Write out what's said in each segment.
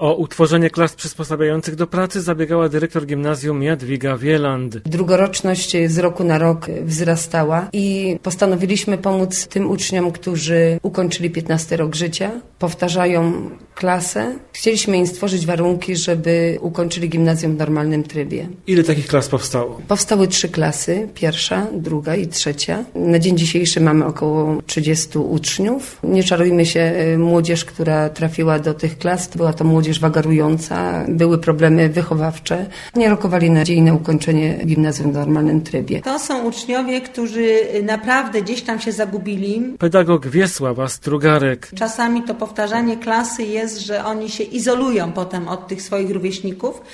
O utworzenie klas przysposabiających do pracy zabiegała dyrektor gimnazjum Jadwiga Wieland. Drugoroczność z roku na rok wzrastała i postanowiliśmy pomóc tym uczniom, którzy ukończyli 15 rok życia, powtarzają klasę. Chcieliśmy im stworzyć warunki, żeby ukończyli gimnazjum w normalnym trybie. Ile takich klas powstało? Powstały 3 klasy, pierwsza, druga i trzecia. Na dzień dzisiejszy mamy około 30 uczniów. Nie czarujmy się, młodzież, która trafiła do tych klas, była to młodzież wagarująca, były problemy wychowawcze. Nie rokowali nadziei na ukończenie gimnazjum w normalnym trybie. To są uczniowie, którzy naprawdę gdzieś tam się zagubili. Pedagog Wiesława Strugarek. Czasami to powtarzanie klasy jest, że oni się izolują potem od tych swoich rówieśników,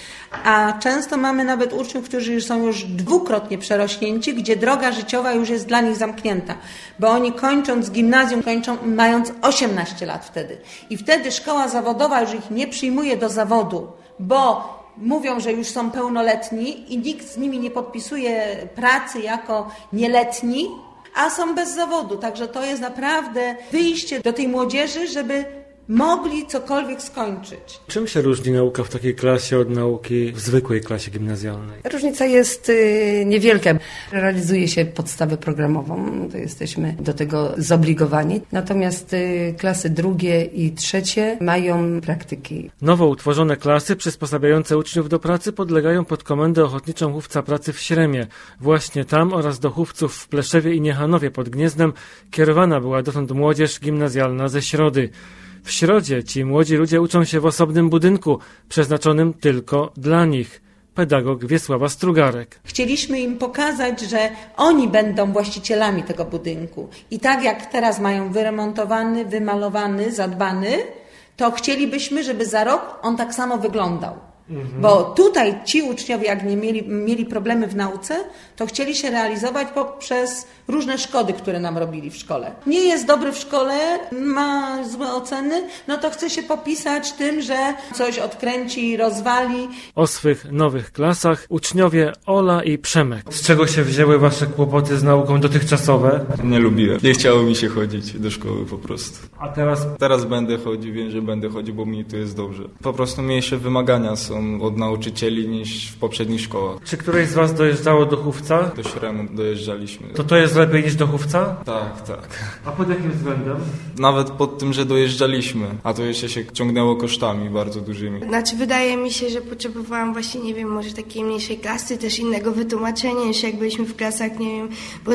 a często mamy nawet uczniów, którzy są już dwukrotnie przerośnięci, gdzie droga życiowa już jest dla nich zamknięta, bo oni kończąc gimnazjum, kończą mając 18 lat wtedy. I wtedy szkoła zawodowa już ich nie przyjmuje do zawodu, bo mówią, że już są pełnoletni i nikt z nimi nie podpisuje pracy jako nieletni, a są bez zawodu. Także to jest naprawdę wyjście do tej młodzieży, żeby mogli cokolwiek skończyć. Czym się różni nauka w takiej klasie od nauki w zwykłej klasie gimnazjalnej? Różnica jest niewielka. Realizuje się podstawę programową, to jesteśmy do tego zobligowani. Natomiast klasy drugie i trzecie mają praktyki. Nowo utworzone klasy przysposabiające uczniów do pracy podlegają pod komendę Ochotniczą Hufca Pracy w Śremie. Właśnie tam oraz do Hufców w Pleszewie i Niechanowie pod Gniezdnem kierowana była dotąd młodzież gimnazjalna ze Środy. W Środzie ci młodzi ludzie uczą się w osobnym budynku, przeznaczonym tylko dla nich. Pedagog Wiesława Strugarek. Chcieliśmy im pokazać, że oni będą właścicielami tego budynku. I tak jak teraz mają wyremontowany, wymalowany, zadbany, to chcielibyśmy, żeby za rok on tak samo wyglądał. Bo tutaj ci uczniowie, jak nie mieli problemy w nauce, to chcieli się realizować poprzez różne szkody, które nam robili w szkole. Nie jest dobry w szkole, ma złe oceny, no to chce się popisać tym, że coś odkręci, rozwali. O swych nowych klasach uczniowie Ola i Przemek. Z czego się wzięły wasze kłopoty z nauką dotychczasowe? Nie lubiłem. Nie chciało mi się chodzić do szkoły po prostu. A teraz? Teraz będę chodził, wiem, że będę chodził, bo mi tu jest dobrze. Po prostu mniejsze wymagania są od nauczycieli niż w poprzednich szkołach. Czy któreś z was dojeżdżało do Hufca? Do Śremu dojeżdżaliśmy. To jest lepiej niż do Hufca? Tak. A pod jakim względem? Nawet pod tym, że dojeżdżaliśmy, a to jeszcze się ciągnęło kosztami bardzo dużymi. Znaczy wydaje mi się, że potrzebowałam właśnie, nie wiem, może takiej mniejszej klasy, też innego wytłumaczenia niż jak byliśmy w klasach, nie wiem, bo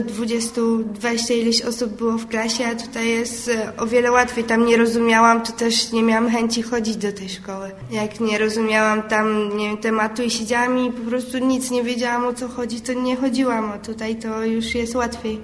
20 ileś osób było w klasie, a tutaj jest o wiele łatwiej. Tam nie rozumiałam, to też nie miałam chęci chodzić do tej szkoły. Jak nie rozumiałam tam, nie wiem, tematu i siedziałam i po prostu nic nie wiedziałam, o co chodzi, to nie chodziłam, a tutaj to już jest łatwiej.